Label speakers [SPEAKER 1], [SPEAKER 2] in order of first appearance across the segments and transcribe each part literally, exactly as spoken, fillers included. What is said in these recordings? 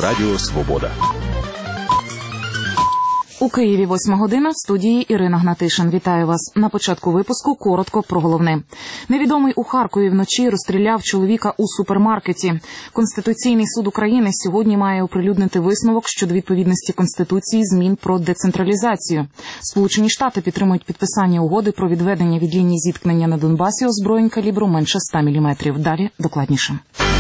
[SPEAKER 1] Радіо Свобода.
[SPEAKER 2] У Києві восьма година, в студії Ірина Гнатишин. Вітаю вас. На початку випуску коротко про головне. Невідомий у Харкові вночі розстріляв чоловіка у супермаркеті. Конституційний суд України сьогодні має оприлюднити висновок щодо відповідності Конституції змін про децентралізацію. Сполучені Штати підтримують підписання угоди про відведення від лінії зіткнення на Донбасі озброєнь калібру менше ста міліметрів. Далі докладніше.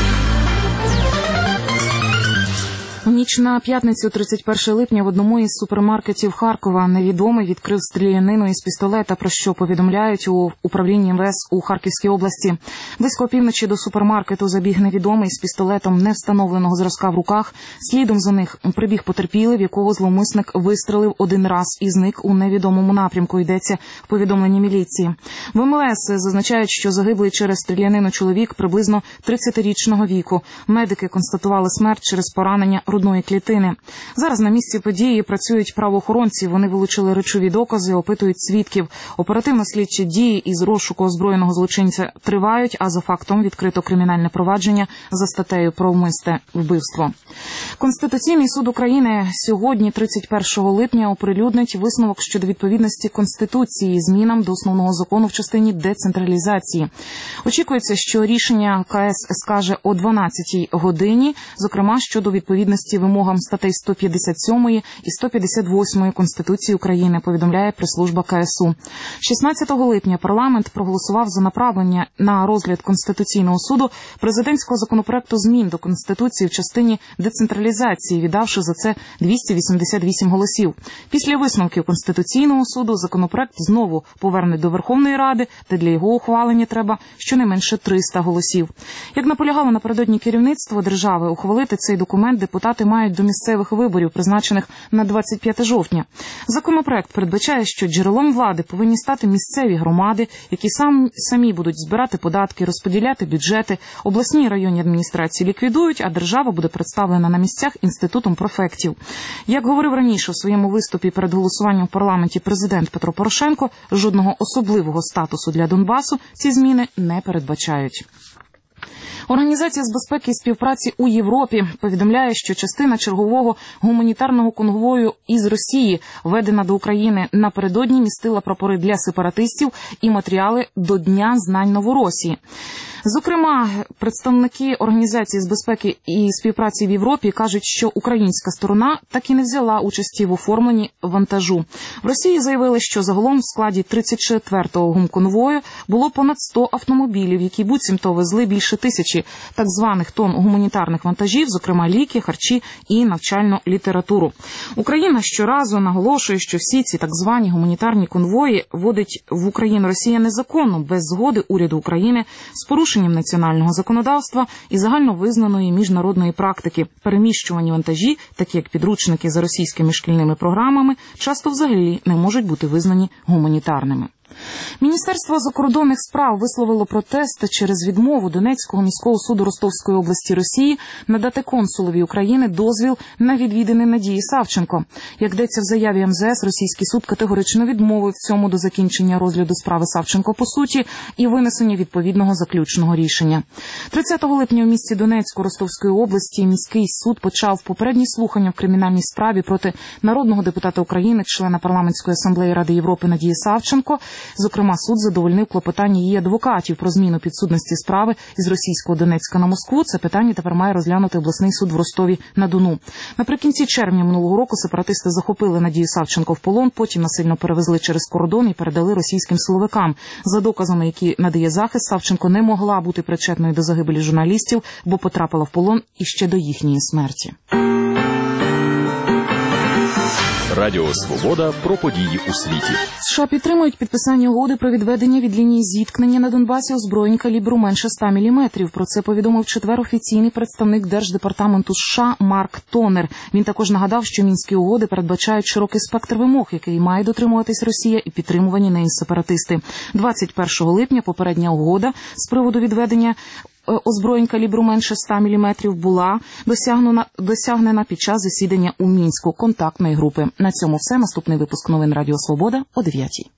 [SPEAKER 2] У ніч на п'ятницю, тридцять першого липня, в одному із супермаркетів Харкова невідомий відкрив стрілянину із пістолета, про що повідомляють у управлінні ем ве ес у Харківській області. Близько опівночі до супермаркету забіг невідомий з пістолетом невстановленого зразка в руках. Слідом за них прибіг потерпілий, в якого зловмисник вистрелив один раз і зник у невідомому напрямку, йдеться в повідомленні міліції. В ем ве ес зазначають, що загиблий через стрілянину чоловік приблизно тридцятирічного віку. Медики констатували смерть через поранення грудної клітини. Зараз на місці події працюють правоохоронці. Вони вилучили речові докази, опитують свідків. Оперативно-слідчі дії із розшуку озброєного злочинця тривають, а за фактом відкрито кримінальне провадження за статтею про вмисне вбивство. Конституційний суд України сьогодні, тридцять першого липня, оприлюднить висновок щодо відповідності Конституції змінам до основного закону в частині децентралізації. Очікується, що рішення ка ес скаже о дванадцятій годині, зокрема щодо відповідності вимогам статей сто п'ятдесят сьомої і сто п'ятдесят восьмої Конституції України, повідомляє прес-служба ка ес у. шістнадцятого липня парламент проголосував за направлення на розгляд Конституційного суду президентського законопроекту змін до Конституції в частині децентралізації, віддавши за це двісті вісімдесят вісім голосів. Після висновків Конституційного суду законопроект знову повернуть до Верховної Ради, де для його ухвалення треба щонайменше триста голосів. Як наполягало напередодні керівництво держави, ухвалити цей документ депутати мають до місцевих виборів, призначених на двадцять п'яте жовтня. Законопроект передбачає, що джерелом влади повинні стати місцеві громади, які сам, самі будуть збирати податки, розподіляти бюджети, обласні і районні адміністрації ліквідують, а держава буде представлена на місцях інститутом префектів. Як говорив раніше у своєму виступі перед голосуванням в парламенті президент Петро Порошенко, жодного особливого статусу для Донбасу ці зміни не передбачають. Організація з безпеки і співпраці у Європі повідомляє, що частина чергового гуманітарного конвою із Росії, введена до України напередодні, містила прапори для сепаратистів і матеріали до Дня знань Новоросії. Зокрема, представники Організації з безпеки і співпраці в Європі кажуть, що українська сторона так і не взяла участі в оформленні вантажу. В Росії заявили, що загалом в складі тридцять четвертого гумконвою було понад сто автомобілів, які буцімто везли більше тисячі так званих тонн гуманітарних вантажів, зокрема ліки, харчі і навчальну літературу. Україна щоразу наголошує, що всі ці так звані гуманітарні конвої вводить в Україну Росія незаконно, без згоди уряду України, з порушенням національного законодавства і загальновизнаної міжнародної практики. Переміщувані вантажі, такі як підручники за російськими шкільними програмами, часто взагалі не можуть бути визнані гуманітарними. Міністерство закордонних справ висловило протест через відмову Донецького міського суду Ростовської області Росії надати консулові України дозвіл на відвідини Надії Савченко. Як йдеться в заяві ем зе ес, російський суд категорично відмовив цьому до закінчення розгляду справи Савченко по суті і винесення відповідного заключного рішення. тридцятого липня у місті Донецьку Ростовської області міський суд почав попередні слухання в кримінальній справі проти народного депутата України, члена парламентської асамблеї Ради Європи Надії Савченко. Зокрема, суд задовольнив клопотання її адвокатів про зміну підсудності справи із російського Донецька на Москву. Це питання тепер має розглянути обласний суд в Ростові-на-Дону. Наприкінці червня минулого року сепаратисти захопили Надію Савченко в полон, потім насильно перевезли через кордон і передали російським силовикам. За доказами, які надає захист, Савченко не могла бути причетною до загибелі журналістів, бо потрапила в полон іще до їхньої смерті.
[SPEAKER 1] Радіо Свобода про події у світі.
[SPEAKER 2] США підтримують підписання угоди про відведення від лінії зіткнення на Донбасі озброєнь калібру менше ста міліметрів. Про це повідомив в четвер офіційний представник Держдепартаменту США Марк Тонер. Він також нагадав, що мінські угоди передбачають широкий спектр вимог, який має дотримуватись Росія і підтримувані нею сепаратисти. двадцять першого липня попередня угода з приводу відведення озброєнь калібру менше ста міліметрів була досягнена, досягнена під час засідання у Мінську контактної групи. На цьому все. Наступний випуск новин Радіо Свобода о дев'ятій.